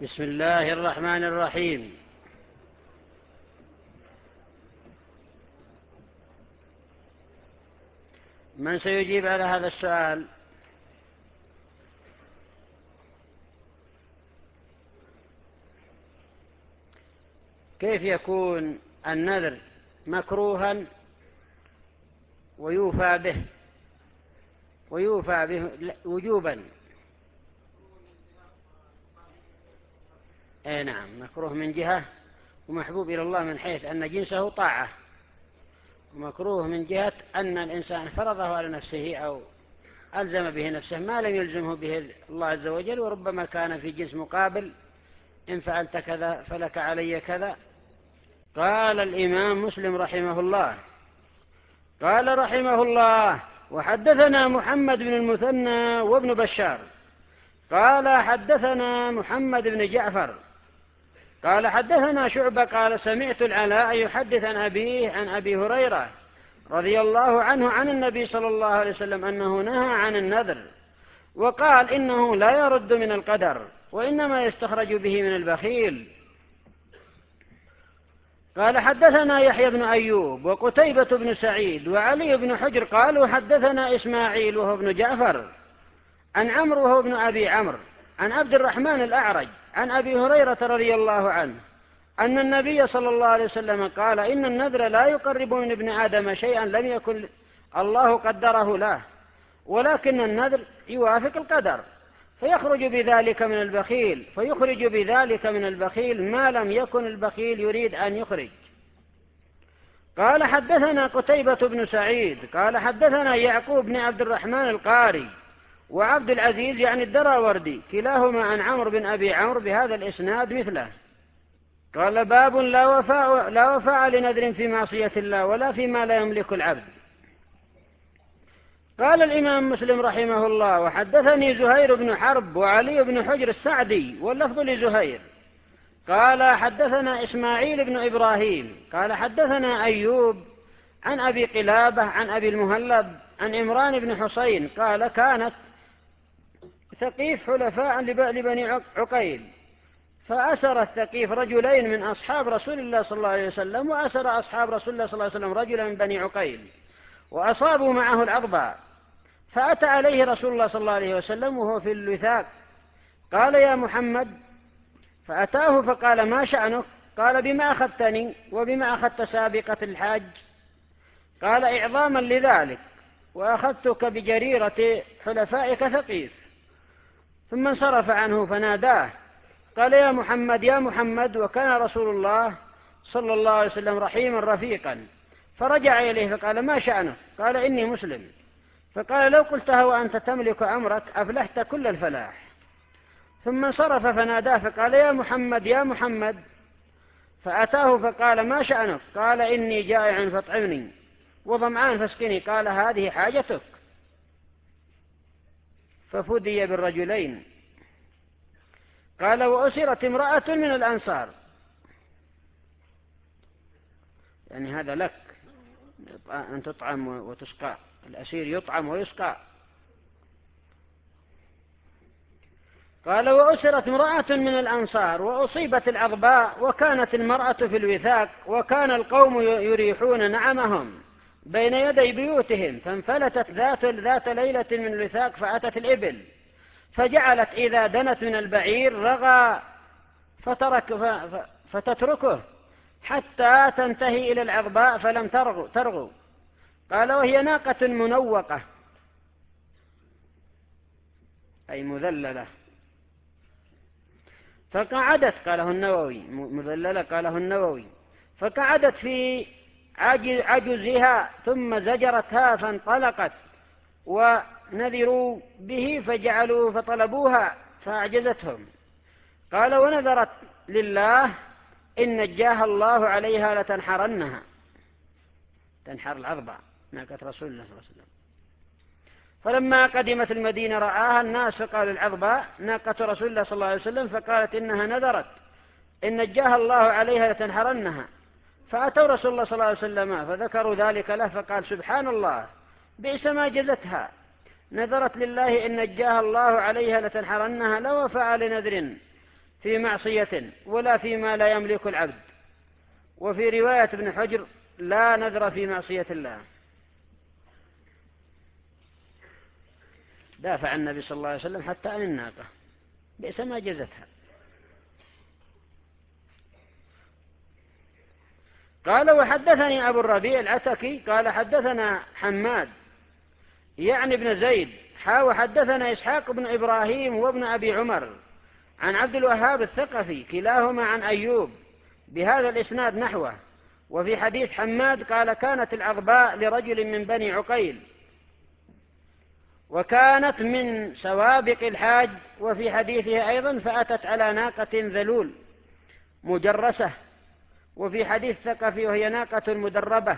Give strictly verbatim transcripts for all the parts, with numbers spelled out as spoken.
بسم الله الرحمن الرحيم. من سيجيب على هذا السؤال؟ كيف يكون النذر مكروها ويوفى به ويوفى به وجوبا؟ اي نعم، مكروه من جهة ومحبوب إلى الله من حيث أن جنسه طاعة، ومكروه من جهة أن الإنسان فرضه على نفسه أو ألزم به نفسه ما لم يلزمه به الله عز وجل، وربما كان في جنس مقابل: إن فعلت كذا فلك علي كذا. قال الإمام مسلم رحمه الله: قال رحمه الله: وحدثنا محمد بن المثنى وابن بشار قال حدثنا محمد بن جعفر قال حدثنا شعبة قال سمعت العلاء يحدث عن أبيه عن أبي هريرة رضي الله عنه عن النبي صلى الله عليه وسلم أنه نهى عن النذر، وقال إنه لا يرد من القدر، وإنما يستخرج به من البخيل. قال حدثنا يحيى بن أيوب وقتيبة بن سعيد وعلي بن حجر قالوا حدثنا إسماعيل وهو ابن جعفر عن عمرو وهو ابن أبي عمرو عن عبد الرحمن الأعرج عن أبي هريرة رضي الله عنه أن النبي صلى الله عليه وسلم قال: إن النذر لا يقرب من ابن آدم شيئا لم يكن الله قدره له، ولكن النذر يوافق القدر فيخرج بذلك من البخيل فيخرج بذلك من البخيل ما لم يكن البخيل يريد أن يخرج. قال حدثنا قتيبة بن سعيد قال حدثنا يعقوب بن عبد الرحمن القاري وعبد العزيز يعني الدراوردي كلاهما عن عمرو بن أبي عمرو بهذا الإسناد مثله. قال: باب لا وفاء, لا وفاء لنذر في معصية الله ولا فيما لا يملك العبد. قال الإمام مسلم رحمه الله: وحدثني زهير بن حرب وعلي بن حجر السعدي واللفظ لزهير قال حدثنا إسماعيل بن إبراهيم قال حدثنا أيوب عن أبي قلابة عن أبي المهلب عن عمران بن حسين قال: كانت ثقيف حلفاء لبني عقيل، فأسر الثقيف رجلين من أصحاب رسول الله صلى الله عليه وسلم، وأسر أصحاب رسول الله صلى الله عليه وسلم رجلا من بني عقيل، وأصابوا معه العضباء، فأتى عليه رسول الله صلى الله عليه وسلم وهو في الوثاق، قال: يا محمد. فأتاه فقال: ما شأنك؟ قال: بما أخذتني وبما أخذت سابقة الحاج؟ قال: إعظاما لذلك، وأخذتك بجريرة حلفائك ثقيف. ثم انصرف عنه فناداه قال: يا محمد يا محمد. وكان رسول الله صلى الله عليه وسلم رحيما رفيقا، فرجع إليه فقال: ما شأنه؟ قال: إني مسلم. فقال: لو قلتها وأنت تملك أمرك أفلحت كل الفلاح. ثم انصرف فناداه فقال: يا محمد يا محمد. فأتاه فقال: ما شأنك؟ قال: إني جائع فاطعمني وظمآن فاسقني. قال: هذه حاجتك. ففدي بالرجلين. قال: وأسرت امرأة من الأنصار، يعني هذا لك أن تطعم وتسقى، الأسير يطعم ويسقى. قال: وأسرت امرأة من الأنصار وأصيبت العضباء، وكانت المرأة في الوثاق، وكان القوم يريحون نعمهم بين يدي بيوتهم، فانفلتت ذات, ذات ليلة من الوثاق فأتت الإبل، فجعلت إذا دنت من البعير رغى فترك فتتركه حتى تنتهي إلى العضباء فلم ترغو. قال: وهي ناقة منوقة أي مذللة. فقعدت، قاله النووي، مذللة قاله النووي، فقعدت في عجزها ثم زجرتها فانطلقت، ونذروا به فجعلوا فطلبوها فأعجزتهم. قال: ونذرت لله إن نجاها الله عليها لتنحرنها، تنحر العضباء ناقة رسول الله صلى الله عليه وسلم. فلما قدمت المدينة رآها الناس فقالوا: العضباء ناقة رسول الله صلى الله عليه وسلم. فقالت: إنها نذرت إن نجاها الله عليها لتنحرنها. فأتوا رسول الله صلى الله عليه وسلم فذكروا ذلك له، فقال: سبحان الله، بئس ما جزتها، نذرت لله إن نجاها الله عليها لتنحرنها، لو وفاء لنذر في معصية ولا فيما لا يملك العبد. وفي رواية ابن حجر لا نذر في معصية الله. دافع النبي صلى الله عليه وسلم حتى عن الناقة بئس ما جزتها. قال وحدثني أبو الربيع العتكي قال حدثنا حماد يعني ابن زيد حا وحدثنا إسحاق بن إبراهيم وابن أبي عمر عن عبد الوهاب الثقفي كلاهما عن أيوب بهذا الإسناد نحوه. وفي حديث حماد قال كانت العظباء لرجل من بني عقيل وكانت من سوابق الحاج. وفي حديثه أيضا فأتت على ناقة ذلول مجرسة. وفي حديث ثقفي وهي ناقة مدربة.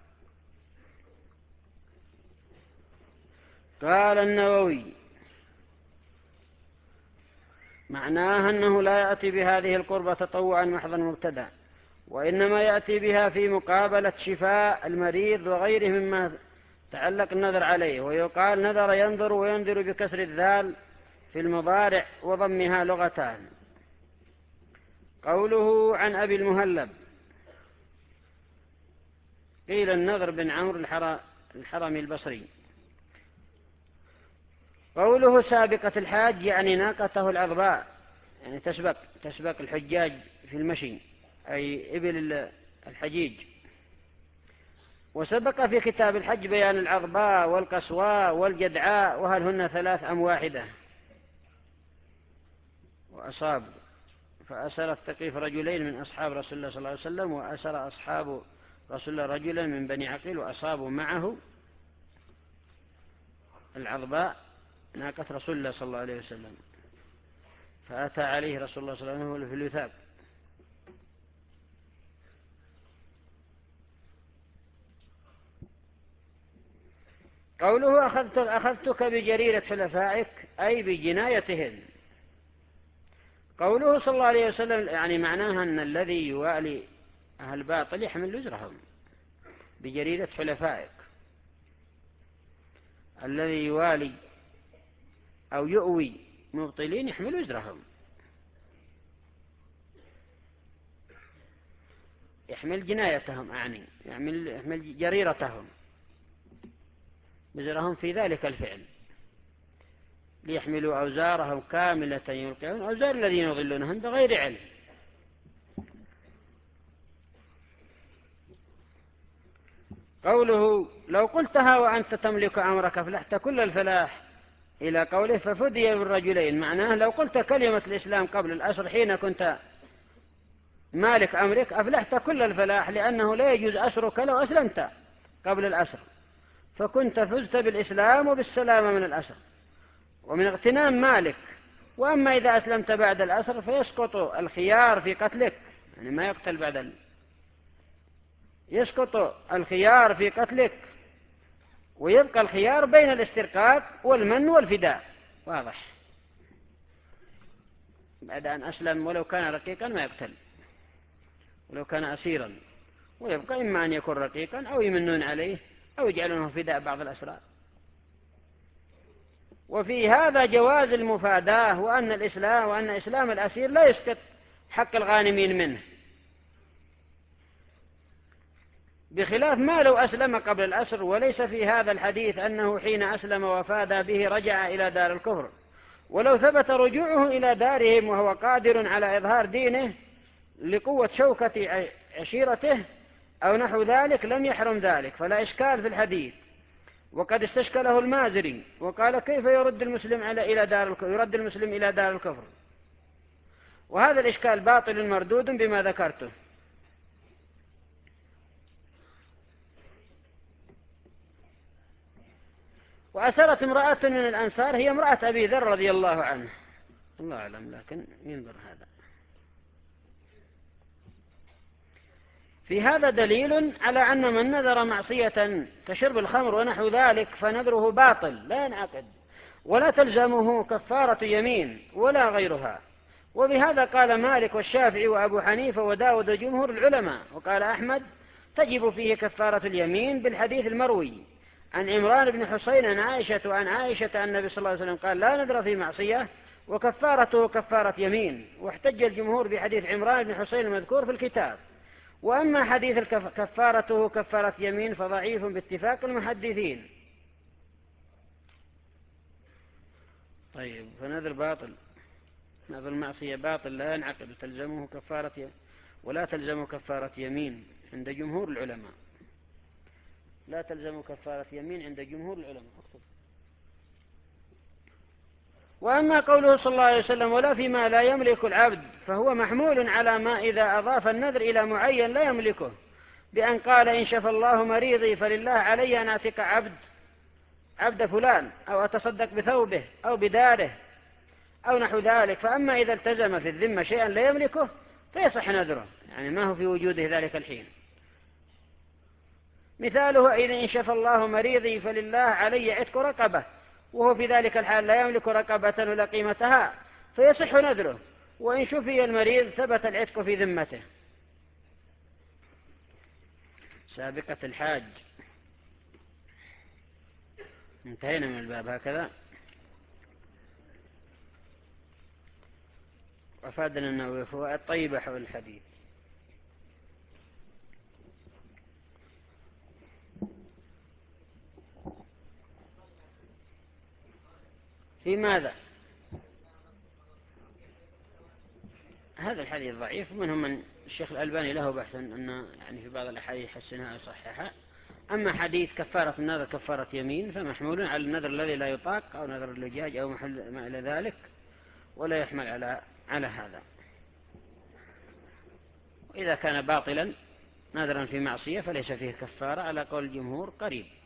قال النووي معناها أنه لا يأتي بهذه القربة تطوعا محضا مبتدأ، وإنما يأتي بها في مقابلة شفاء المريض وغيره مما تعلق النذر عليه. ويقال نذر ينذر وينذر بكسر الذال في المضارع وضمها لغتان. قوله عن أبي المهلب قيل النذر بن عمرو الحرمي البصري. قوله سابقة الحاج يعني ناقته العظباء يعني تسبق تسبق الحجاج في المشي أي إبل الحجيج. وسبق في كتاب الحج بيان العظباء والقصواء والجدعاء وهل هن ثلاث أم واحدة. وأصاب فأسر الثقيف رجلين من أصحاب رسول الله صلى الله عليه وسلم وأسر أصحاب رسول الله رجلا من بني عقيل وأصابوا معه العظباء ناقة رسول الله صلى الله عليه وسلم فأتى عليه رسول الله صلى الله عليه وسلم في الوثاق. قوله أخذت أخذتك بجريرة حلفائك أي بجنايتهن. قوله صلى الله عليه وسلم يعني معناها أن الذي يوالي أهل الباطل يحمل وزرهم بجريرة حلفائك. الذي يوالي أو يؤوي مبطلين يحمل وزرهم يحمل جنايتهم أعني يحمل, يحمل جريرتهم وزرهم في ذلك الفعل ليحملوا أوزارهم كاملة يلقون أوزار الذين يضلونهم بغير علم. قوله لو قلتها وأنت تملك أمرك أفلحت كل الفلاح إلى قوله ففدي بالرجلين معناه لو قلت كلمة الإسلام قبل الأسر حين كنت مالك أمرك أفلحت كل الفلاح لأنه لا يجوز أسرك لو أسلمت قبل الأسر فكنت فزت بالإسلام وبالسلامة من الأسر ومن اغتنام مالك. وأما إذا أسلمت بعد الأسر فيسقط الخيار في قتلك يعني ما يقتل بعد ال... يسقط الخيار في قتلك ويبقى الخيار بين الاسترقاق والمن والفداء واضح. بعد أن أسلم ولو كان رقيقا ما يقتل ولو كان أسيرا ويبقى إما أن يكون رقيقا أو يمنون عليه أو يجعلونه فداء بعض الأسرار. وفي هذا جواز المفاداة وأن الإسلام وأن إسلام الأسير لا يسقط حق الغانمين منه بخلاف ما لو أسلم قبل الأسر. وليس في هذا الحديث أنه حين أسلم وفاد به رجع إلى دار الكفر. ولو ثبت رجوعه إلى دارهم وهو قادر على إظهار دينه لقوة شوكة عشيرته أو نحو ذلك لم يحرم ذلك فلا إشكال في الحديث. وقد استشكله المازري وقال كيف يرد المسلم على إلى دار الكفر يرد المسلم إلى دار الكفر. وهذا الإشكال باطل مردود بما ذكرته. وأسرت امرأة من الأنصار هي امرأة أبي ذر رضي الله عنه الله أعلم لكن ينظر هذا. في هذا دليل على أن من نذر معصية كشرب الخمر ونحو ذلك فنذره باطل لا ينعقد ولا تلزمه كفارة يمين ولا غيرها. وبهذا قال مالك والشافعي وأبو حنيفة وداود وجمهور العلماء. وقال أحمد تجب فيه كفارة اليمين بالحديث المروي عن عمران بن حسين عن عائشة وعن عائشة أن النبي صلى الله عليه وسلم قال لا نذر في معصية وكفارته كفارة يمين. واحتج الجمهور بحديث عمران بن حسين المذكور في الكتاب. وأما حديث كفارته كفارة يمين فضعيف باتفاق المحدثين. طيب، فنذر باطل، نذر المعصية باطل لا ينعقد، تلزمه كفارة ولا تلزم كفارة يمين عند جمهور العلماء. لا تلزم كفارة يمين عند جمهور العلماء. وأما قوله صلى الله عليه وسلم ولا فيما لا يملك العبد فهو محمول على ما إذا أضاف النذر إلى معين لا يملكه، بأن قال إن شفى الله مريضي فلله علي أن أعتق عبد عبد فلان، أو أتصدق بثوبه أو بداره أو نحو ذلك. فأما إذا التزم في الذمة شيئا لا يملكه فيصح نذره، يعني ما هو في وجوده ذلك الحين. مثاله إذا إن شفى الله مريضي فلله علي عتق رقبة، وهو في ذلك الحال لا يملك رقبة ولا قيمتها فيصح نذره، وإن شفي المريض ثبت العتق في ذمته. سابقة الحاج. انتهينا من الباب هكذا. وفادنا النووي فوائد طيبة حول الحديث. في ماذا؟ هذا الحديث ضعيف، ومنهم من الشيخ الألباني له بحث أن يعني في بعض الأحاديث حسنها وصححها. أما حديث كفارة النذر كفارة يمين فمحمول على النذر الذي لا يطاق أو نذر اللجاج أو محل ما إلى ذلك، ولا يحمل على على هذا. وإذا كان باطلا نذرا في معصية فليس فيه كفارة على قول الجمهور قريب.